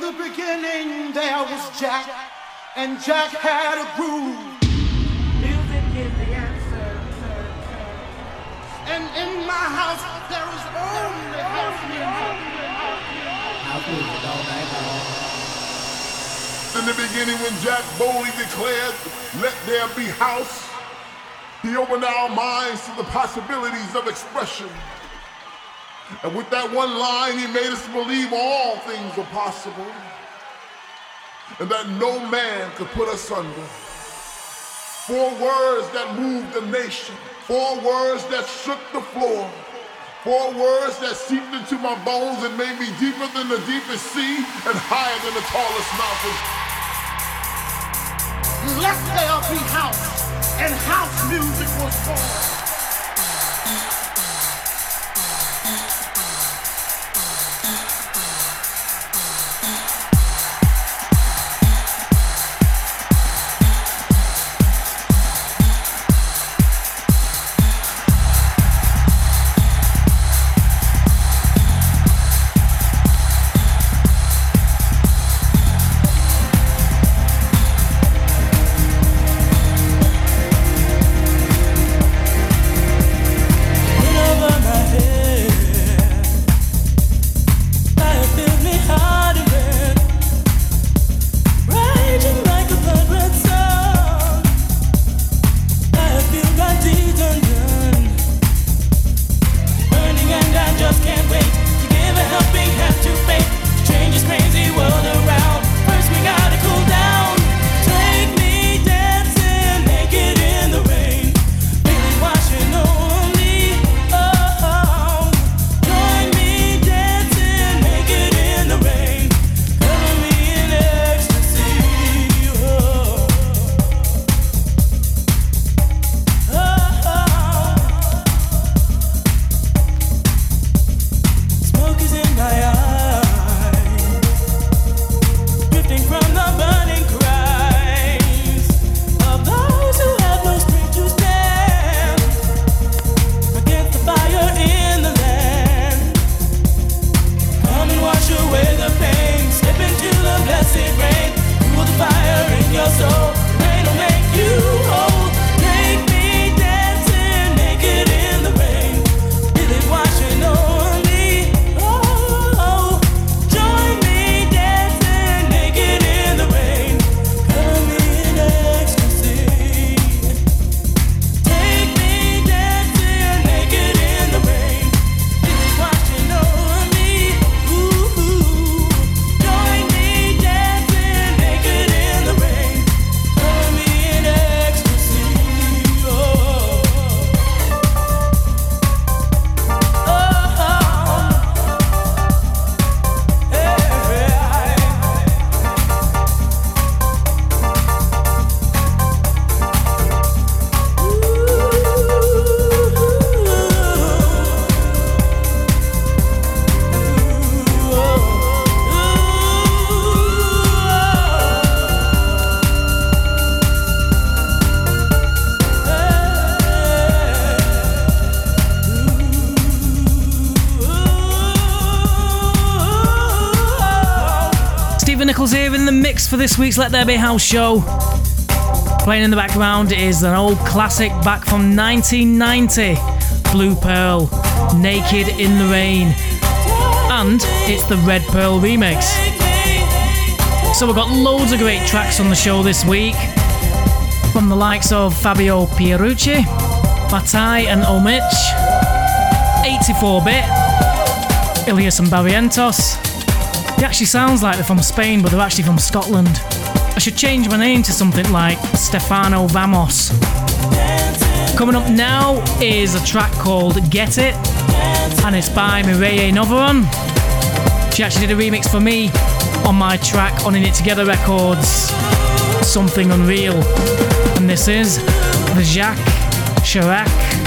the beginning there was Jack, and Jack had a groove. Music is the answer. And in my house there is only house music. House music all night long. In the beginning when Jack boldly declared, "Let there be house," he opened our minds to the possibilities of expression. And with that one line, he made us believe all things were possible and that no man could put us under. 4 words that moved the nation, 4 words that shook the floor, 4 words that seeped into my bones and made me deeper than the deepest sea and higher than the tallest mountain. Let there be house, and house music was born. Here in the mix for this week's Let There Be House show. Playing in the background is an old classic back from 1990, Blue Pearl, Naked in the Rain, and it's the Red Pearl remix. So we've got loads of great tracks on the show this week, from the likes of Fabio Pierucci, Fatai and Omich, 84-bit, Ilias and Barrientos. It actually sounds like they're from Spain, but they're actually from Scotland. I should change my name to something like Stefano Vamos. Coming up now is a track called Get It, and it's by Mireille Novaron. She actually did a remix for me on my track on In It Together Records, Something Unreal. And this is the Jacques Chirac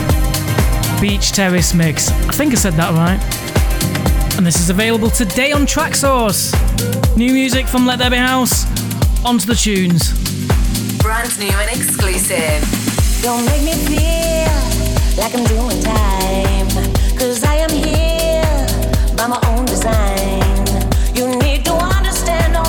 Beach Terrace mix. I think I said that right. And this is available today on Traxsource. New music from Let There Be House, onto the tunes. Brand new and exclusive. Don't make me feel like I'm doing time, 'cause I am here by my own design. You need to understand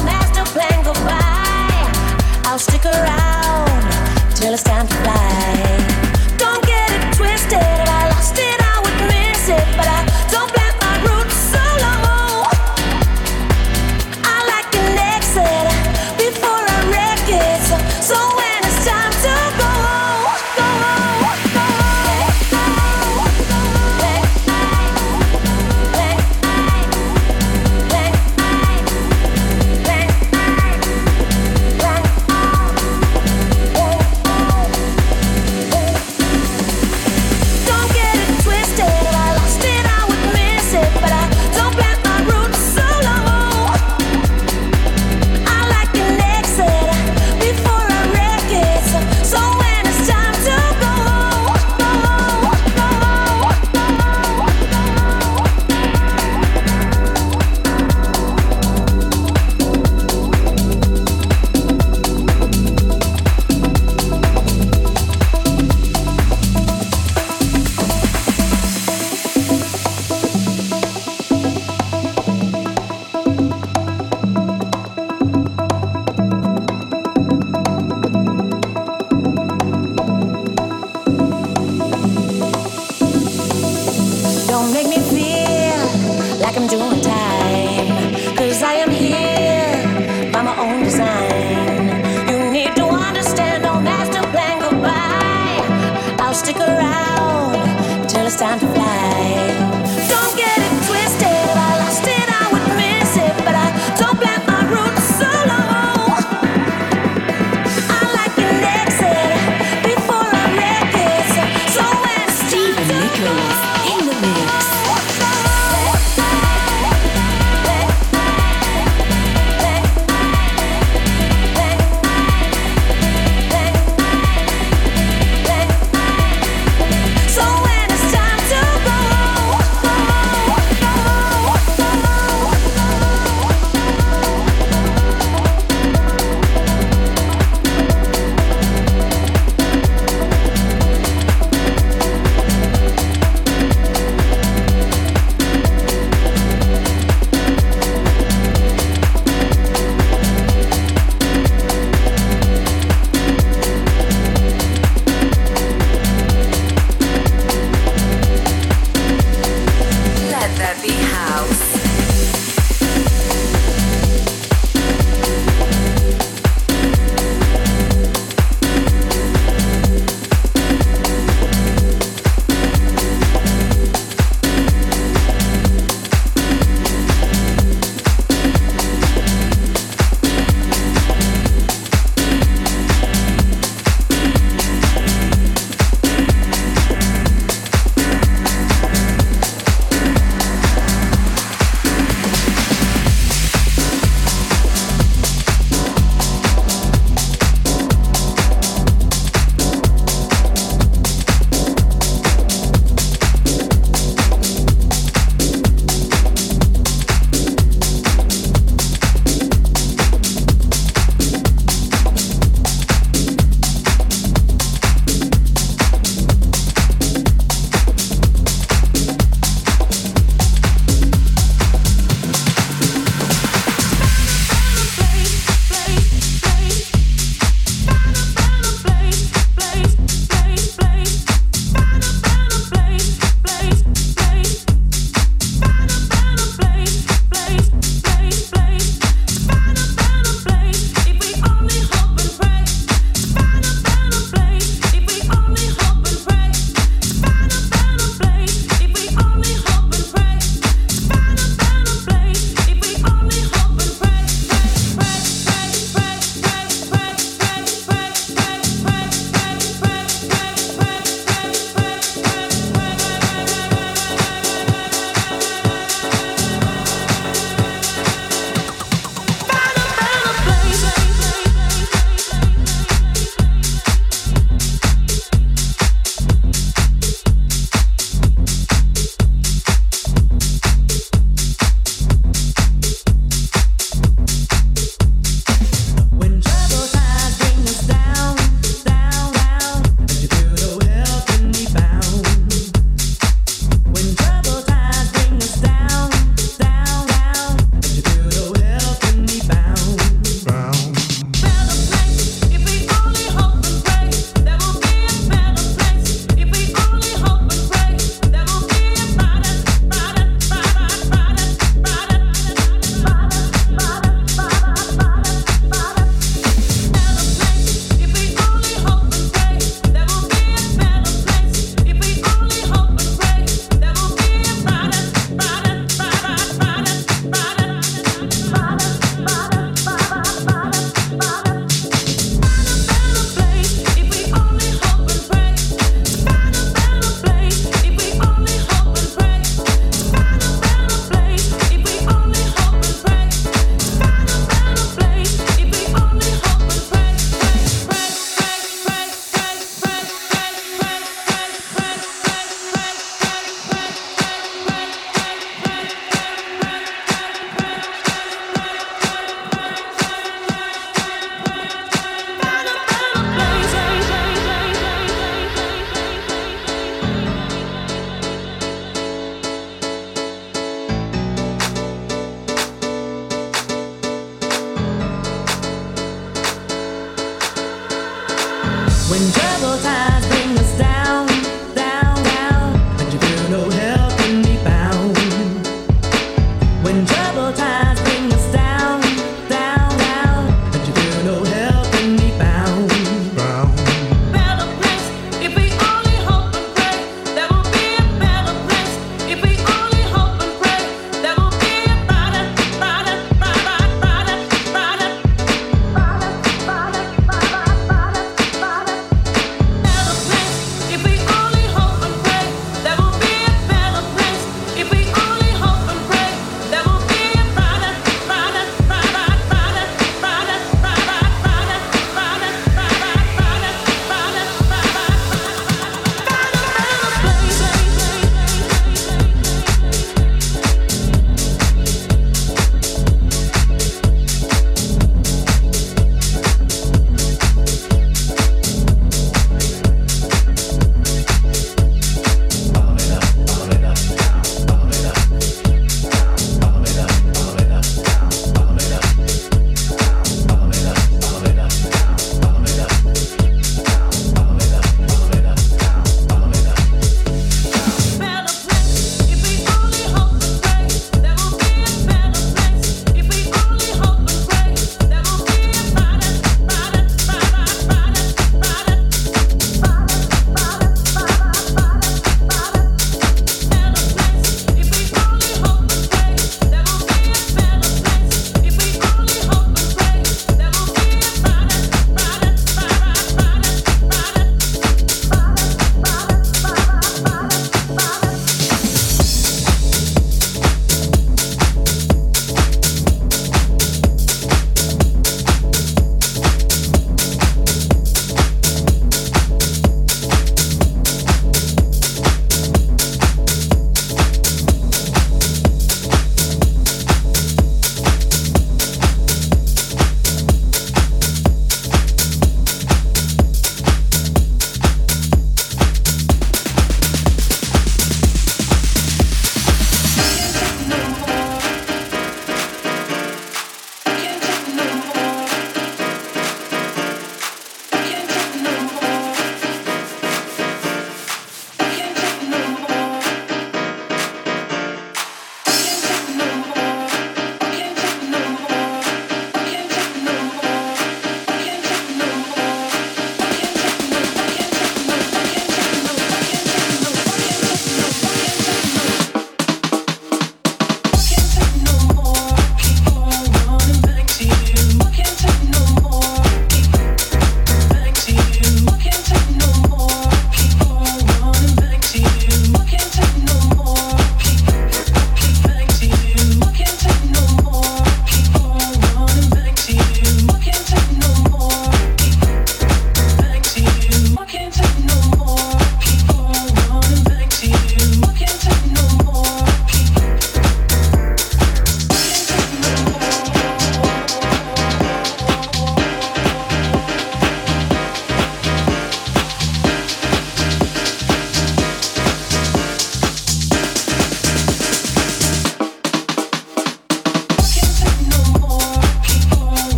it's time to fly. Don't get it twisted, if I lost it, I would miss it, but I don't plant my roots so low. I like an exit before I wreck it, so when it's Stephen Nichols in the mix.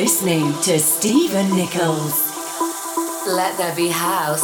listening to Stephen Nichols. Let there be house.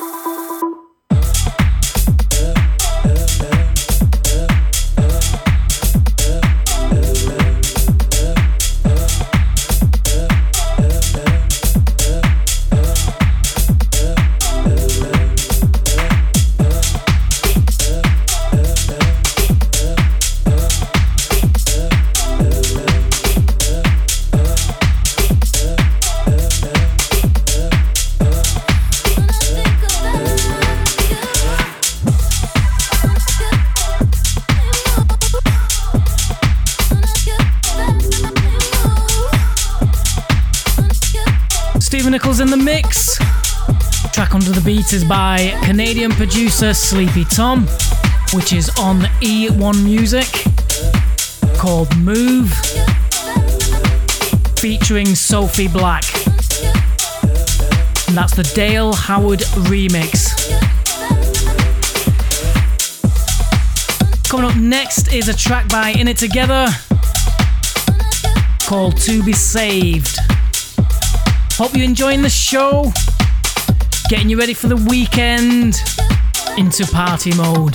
Nichols in the mix. Track Under the Beat is by Canadian producer Sleepy Tom, which is on E1 Music, called Move, featuring Sophie Black. And that's the Dale Howard remix. Coming up next is a track by In It Together called To Be Saved. Hope you're enjoying the show, getting you ready for the weekend, into party mode.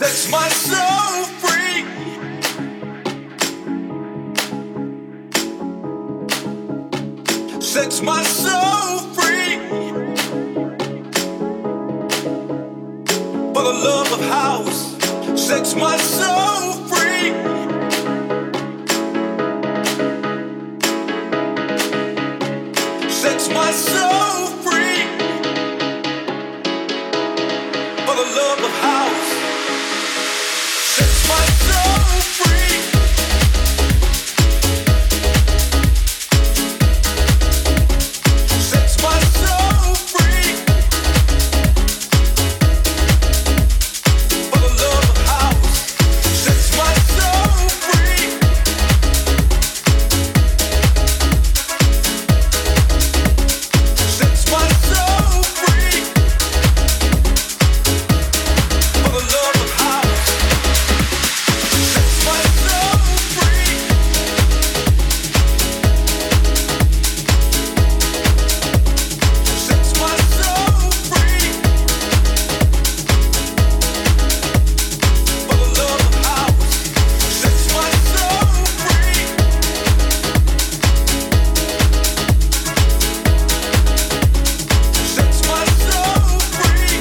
sets my soul free. Sets my soul free. For the love of house sets my soul free. Sets my soul free. For the love of house sets my soul free. Sets my soul free. For the love of house sets my soul free. Sets my soul free. For the love of house sets my soul free. Sets my soul free. For the love of house sets my soul free. Sets my soul free.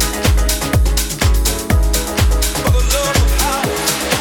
For the love of house.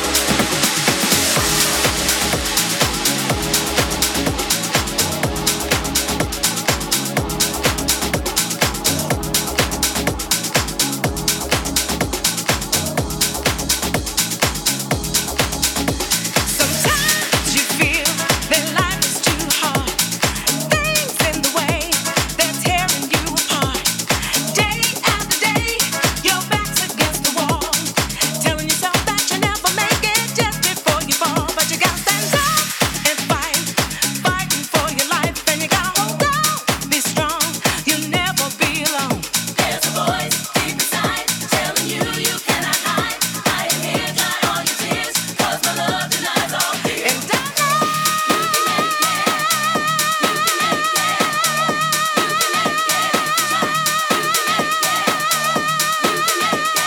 Sometimes you feel that life is too hard. Things in the way, they're tearing you apart. Day after day, your back's against the wall, telling yourself that you never make it just before you fall. But you gotta stand up and fight, fighting for your life, and you gotta hold on, be strong. You'll never be alone. There's a voice deep inside telling you you cannot hide. I am here, dry all your tears, 'cause my love denies all fear. And I know you can make it. You can make it. You can make it. Try. You can make it. You can make it.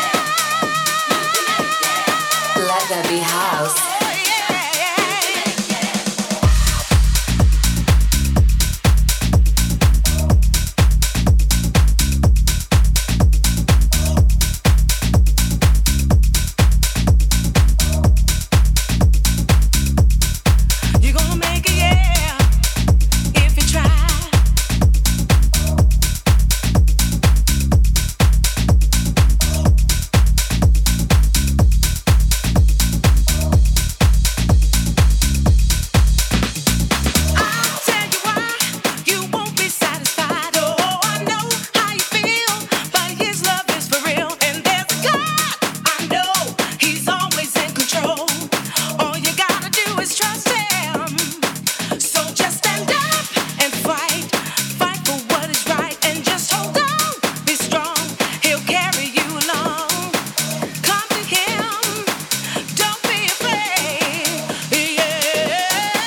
Let there be house. Oh, yeah. You're gonna make it, yeah, if you try. I'll tell you why you won't be satisfied. Oh, I know how you feel, but His love is for real. And there's a God I know, He's always in control. All you gotta do is trust Him. So just stand up and fight, fight for what is right, and just hold on, be strong. He'll carry you along. Come to Him, don't be afraid. Yeah.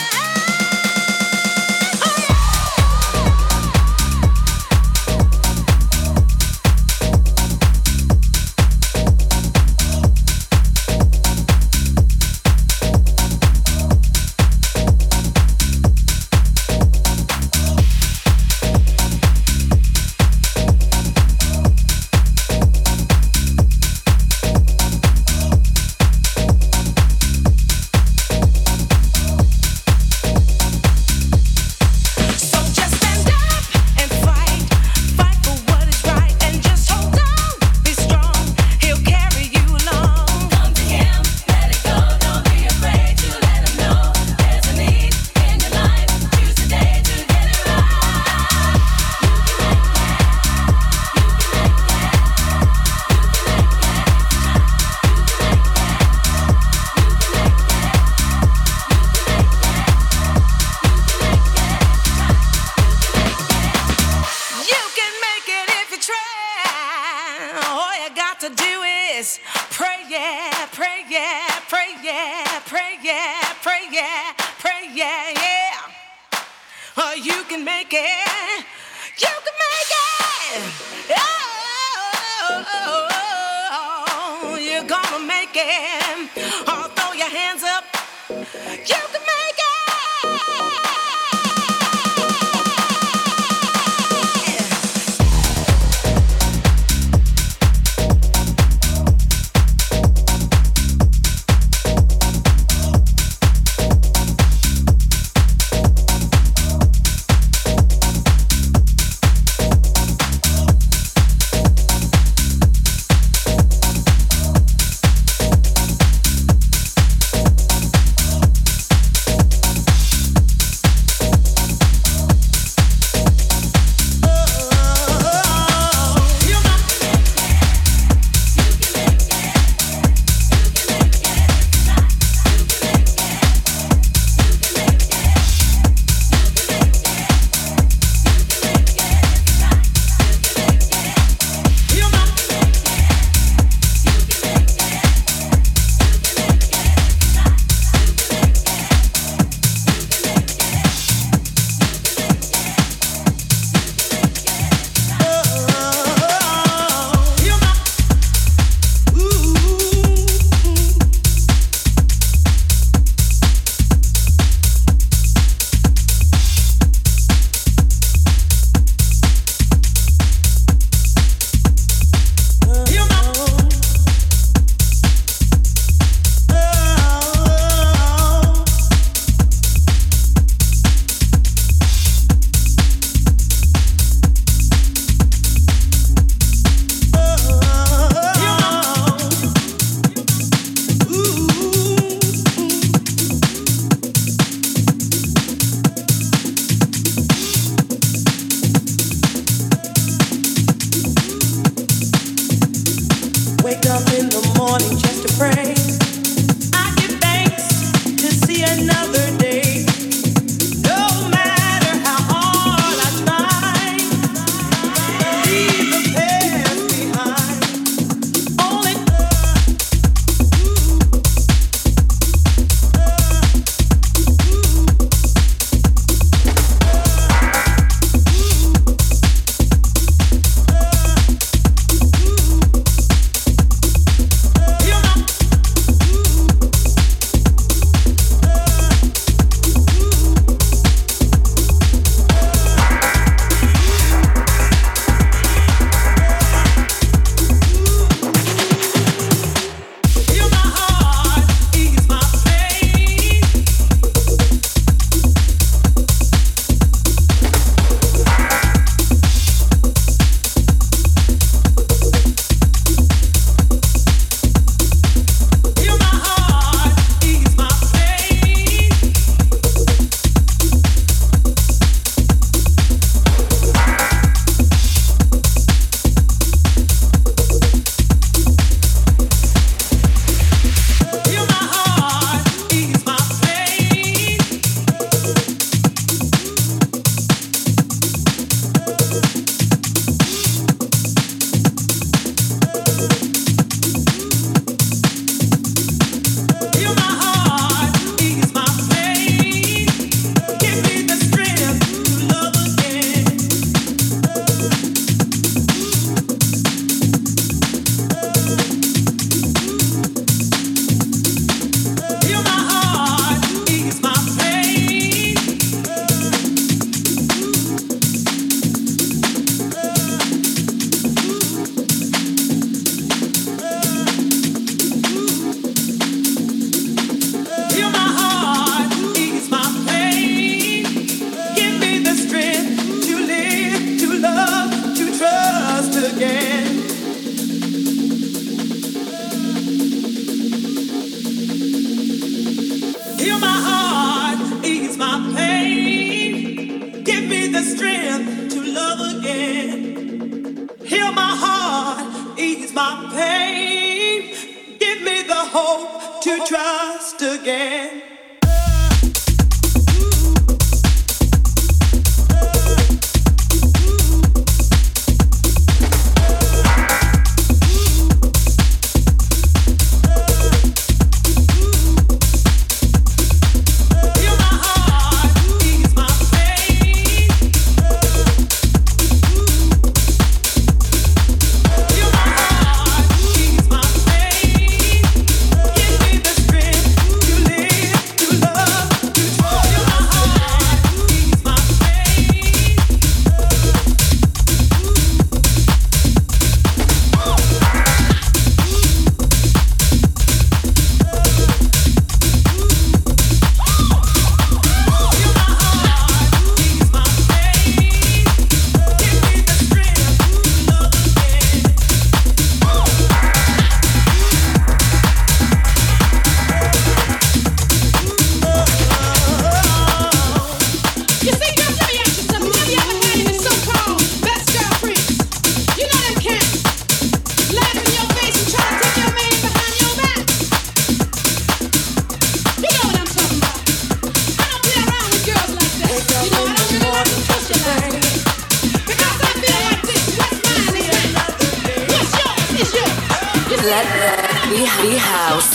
So just stand up and fight, fight for what is right, and just hold on, be strong. He'll carry you along. Come to Him, let it go. Don't be afraid to let Him know there's a need in your life. Choose today to get it right. You can make it. You can make it. You can make it. You can make it if you try. All you got to do is pray, yeah, pray, yeah, pray, yeah, pray, yeah, pray, yeah, pray, yeah, yeah. You can make it. You can make it. Oh, you're gonna Let there be house.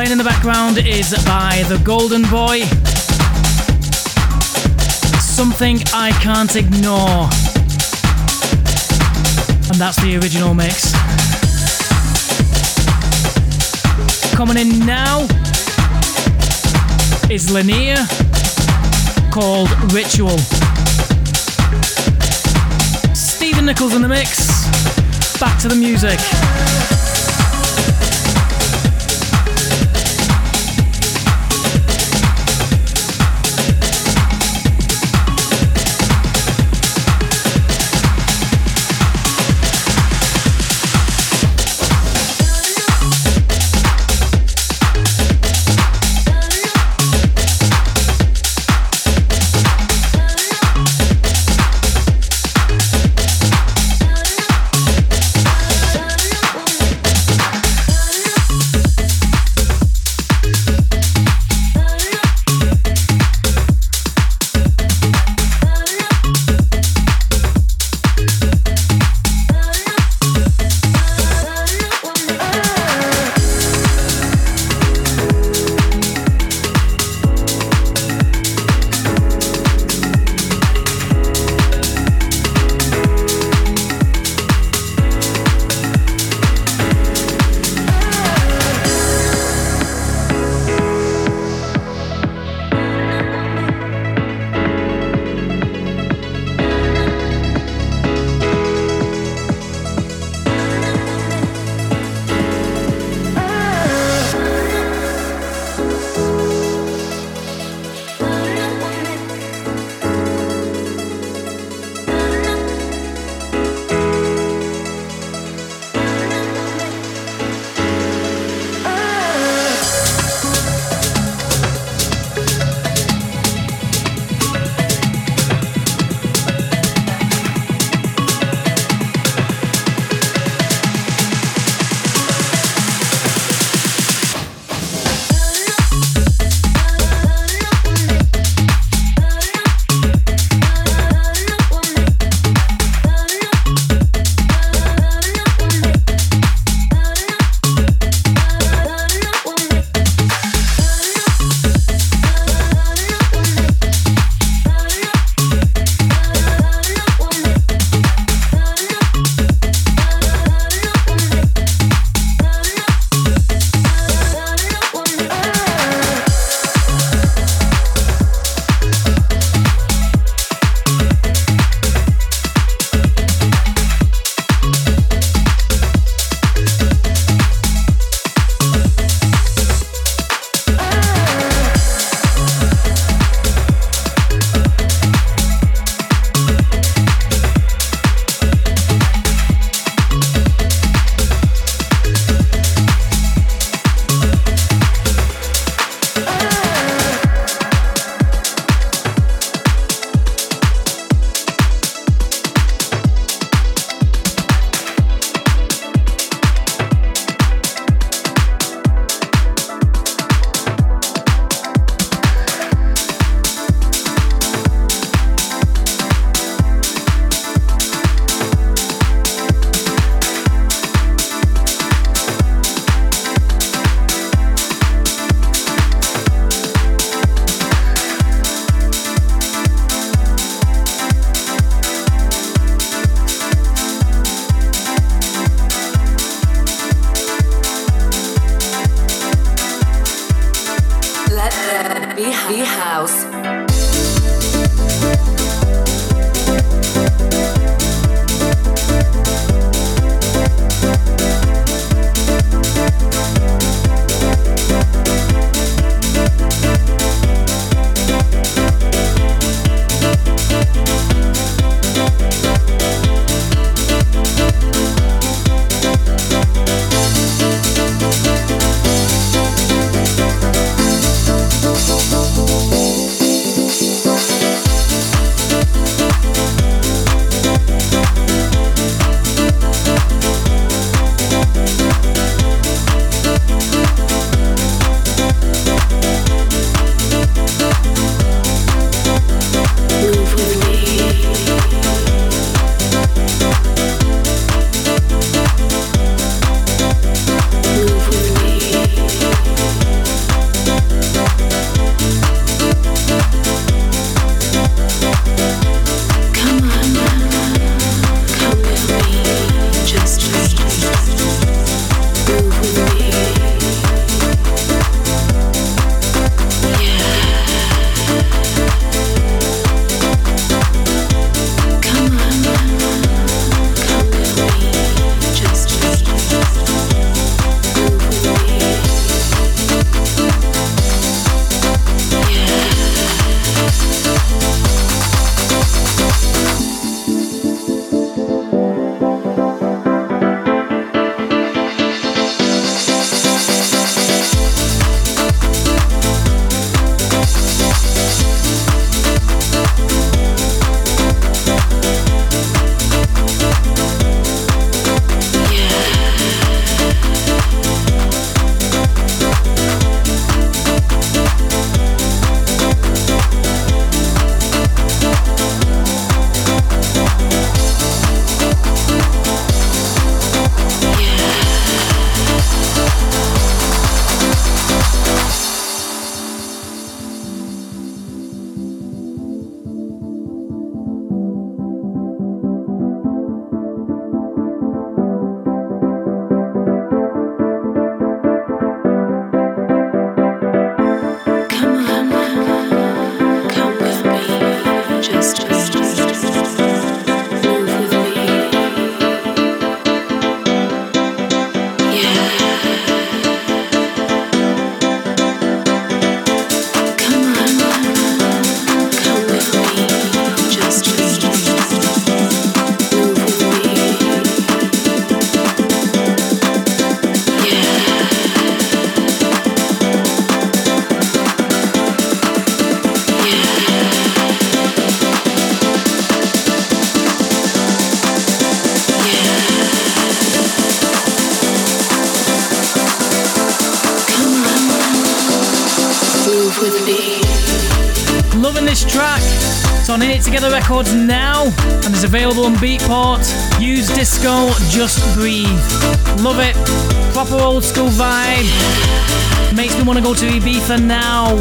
Playing in the background is by The Golden Boy. Something I Can't Ignore. And that's the original mix. Coming in now is Linnea, called Ritual. Stephen Nichols in the mix. Back to the music. House. with me. Loving this track. It's on In It Together Records now and is available on Beatport. Use Disco, Just Breathe. Love it. Proper old school vibe. Makes me want to go to Ibiza now.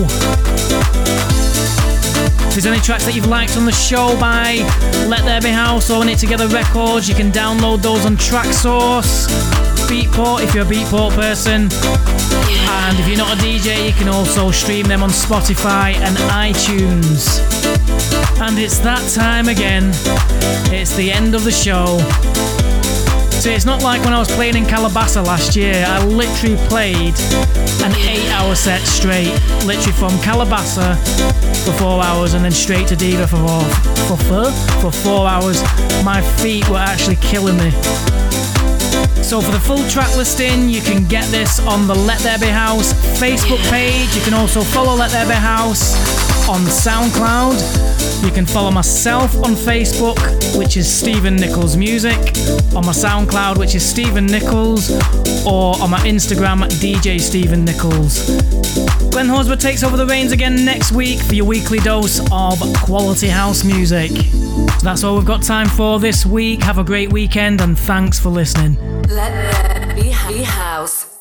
If there's any tracks that you've liked on the show by Let There Be House or In It Together Records, you can download those on Tracksource, Beatport if you're a Beatport person, and if you're not a DJ you can also stream them on Spotify and iTunes. And it's that time again. It's the end of the show. So it's not like when I was playing in Calabasas last year. I literally played an 8-hour set straight, literally from Calabasas for 4 hours and then straight to Diva for 4 hours. My feet were actually killing me. So for the full track listing, you can get this on the Let There Be House Facebook page. You can also follow Let There Be House on SoundCloud. You can follow myself on Facebook, which is Stephen Nichols Music, on my SoundCloud, which is Stephen Nichols, or on my Instagram, DJ Stephen Nichols. Glenn Horsburgh takes over the reins again next week for your weekly dose of quality house music. So that's all we've got time for this week. Have a great weekend and thanks for listening. Let There Be House.